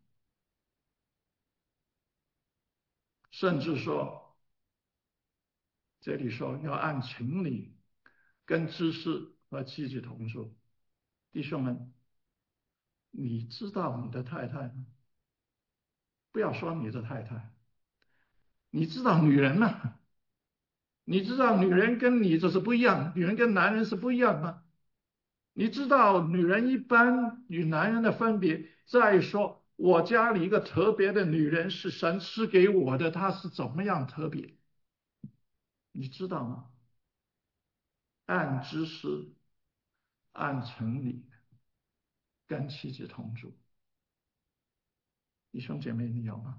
S1: 甚至说，这里说要按情理跟知识和妻子同住。弟兄们，你知道你的太太吗？不要说你的太太，你知道女人吗？你知道女人跟你这是不一样，女人跟男人是不一样吗？你知道女人一般与男人的分别？再说，我家里一个特别的女人是神赐给我的，她是怎么样特别？你知道吗？按知识、按情理，跟妻子同住。弟兄姐妹，你有吗？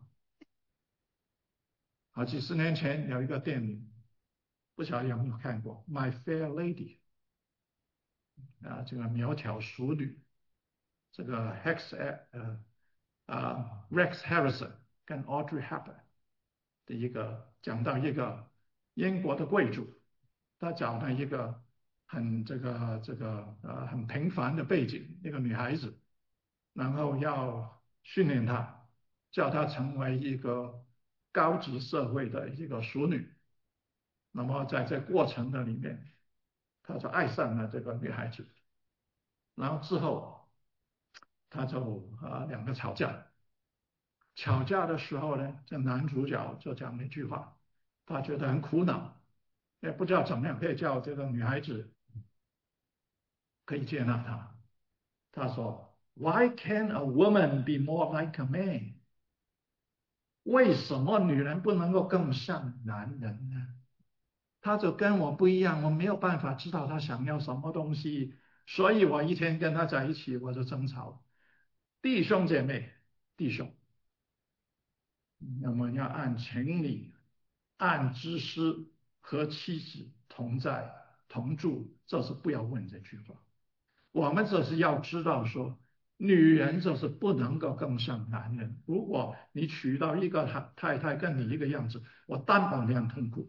S1: 好，几十年前有一个电影，不晓得有没有看过《My Fair Lady》啊，这个苗条淑女，这个 Hex 呃啊 Rex Harrison 跟 Audrey Hepburn 的一个讲到一个英国的贵族，他找了一个很这个这个呃很平凡的背景，一个女孩子，然后要训练她，叫她成为一个高级社会的一个淑女。那么在这过程的里面，他就爱上了这个女孩子，然后之后他就啊两个吵架，吵架的时候呢，这男主角就讲了一句话，他觉得很苦恼，也不知道怎么样可以叫这个女孩子可以接纳他。他说：“Why can a woman be more like a man？” 为什么女人不能够更像男人呢？他就跟我不一样，我没有办法知道他想要什么东西，所以我一天跟他在一起我就争吵。弟兄姐妹，弟兄，那么要按情理、按知识和妻子同在同住，这是不要问这句话。我们这是要知道说，女人就是不能够更像男人。如果你娶到一个太太跟你一个样子，我担保你很痛苦。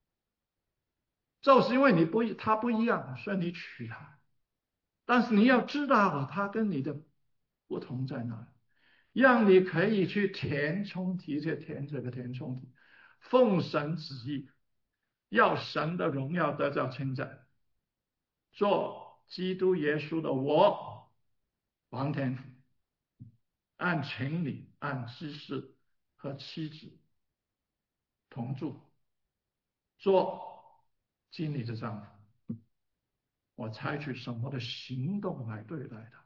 S1: 就是因为你不他不一样，所以你娶她。但是你要知道他跟你的不同在哪里，让你可以去填充题，去填这个填充题，奉神旨意，要神的荣耀得到称赞，做基督耶稣的我，王天父，按情理、按知识和妻子同住，做经理的丈夫。我采取什么的行动来对待他？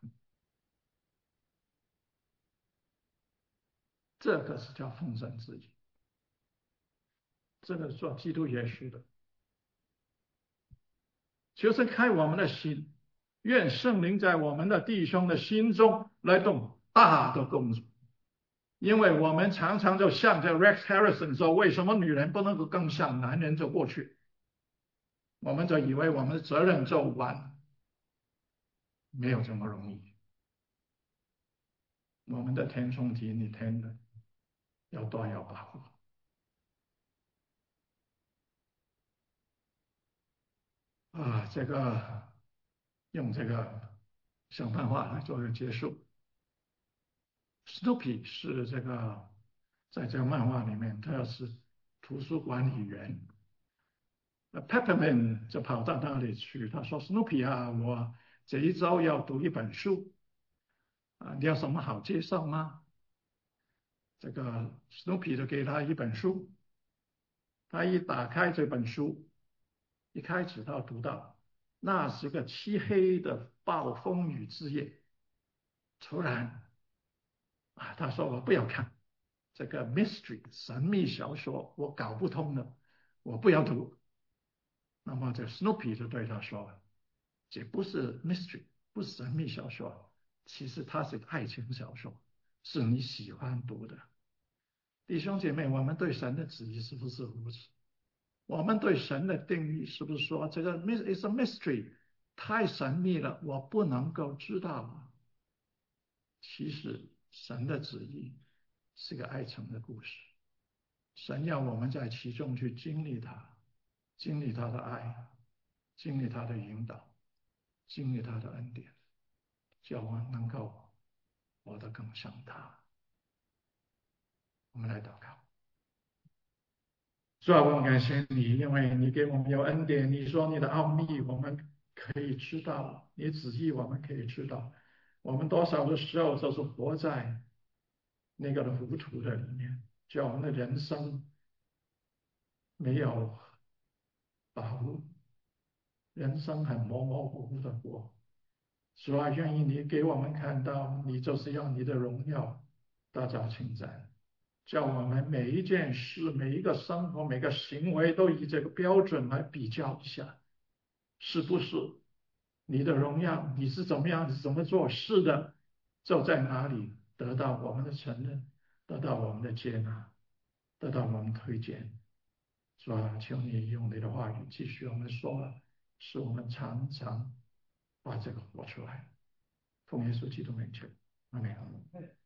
S1: 这个是叫奉神旨意，这个是做基督耶稣的。求神开我们的心，愿圣灵在我们的弟兄的心中来动大的工作。因为我们常常就像这 Rex Harrison 说，为什么女人不能够更像男人就过去？我们就以为我们的责任就完，没有这么容易。我们的填充题你填的要多要把握。啊，这个用这个小漫画来做个结束。Snoopy 是这个在这个漫画里面，他是图书管理员。那 Peppermint 就跑到那里去，他说：“Snoopy 啊，我这一周要读一本书啊，你有什么好介绍吗？”这个 Snoopy 就给他一本书，他一打开这本书，一开始他读到那是个漆黑的暴风雨之夜，突然啊，他说我不要看这个 mystery 神秘小说，我搞不通的，我不要读。那么这 Snoopy 就对他说：这不是 mystery，不是神秘小说，其实它是爱情小说，是你喜欢读的。弟兄姐妹，我们对神的旨意是不是如此？我们对神的定义是不是说这个 is a mystery 太神秘了，我不能够知道？其实神的旨意是个爱情的故事，神要我们在其中去经历它，经历他的爱，经历他的引导，经历他的恩典，叫我们能够活得更像他。我们来祷告。主啊，我们感谢你，因为你给我们有恩典。你说你的奥秘我们可以知道，你旨意我们可以知道。我们多少的时候就是活在那个的糊涂的里面，叫我们的人生没有把握，人生很模模糊糊的过。主啊，愿意你给我们看到，你就是要你的荣耀大家称赞，叫我们每一件事、每一个生活、每个行为都以这个标准来比较一下，是不是你的荣耀？你是怎么样？你是怎么做事的？就在哪里得到我们的承认，得到我们的接纳，得到我们推荐？主啊，求你用你的话语继续我们说，使我们常常把这个活出来。奉耶稣基督名求，阿门。